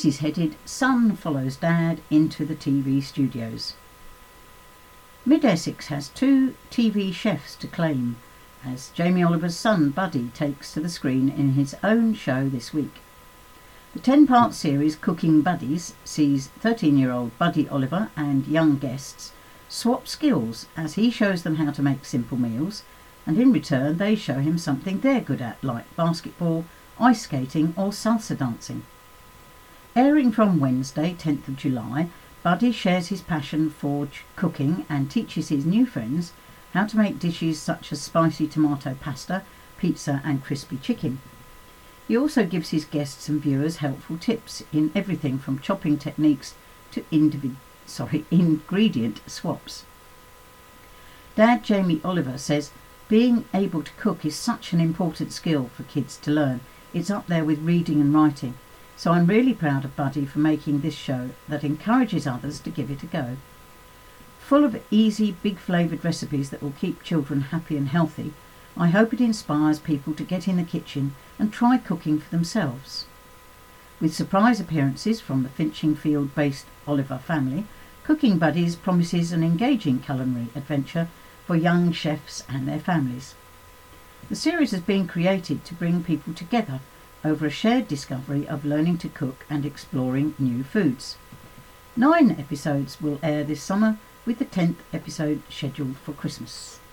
This is headed Son Follows Dad into the TV Studios. Mid-Essex has 2 TV chefs to claim, as Jamie Oliver's son Buddy takes to the screen in his own show this week. The 10-part series Cooking Buddies sees 13-year-old Buddy Oliver and young guests swap skills as he shows them how to make simple meals, and in return they show him something they're good at, like basketball, ice skating or salsa dancing. Airing from Wednesday, 10th of July, Buddy shares his passion for cooking and teaches his new friends how to make dishes such as spicy tomato pasta, pizza and crispy chicken. He also gives his guests and viewers helpful tips in everything from chopping techniques to ingredient swaps. Dad Jamie Oliver says being able to cook is such an important skill for kids to learn. It's up there with reading and writing. So I'm really proud of Buddy for making this show that encourages others to give it a go. Full of easy, big flavoured recipes that will keep children happy and healthy, I hope it inspires people to get in the kitchen and try cooking for themselves. With surprise appearances from the Finchingfield-based Oliver family, Cooking Buddies promises an engaging culinary adventure for young chefs and their families. The series has been created to bring people together over a shared discovery of learning to cook and exploring new foods. 9 episodes will air this summer, with the 10th episode scheduled for Christmas.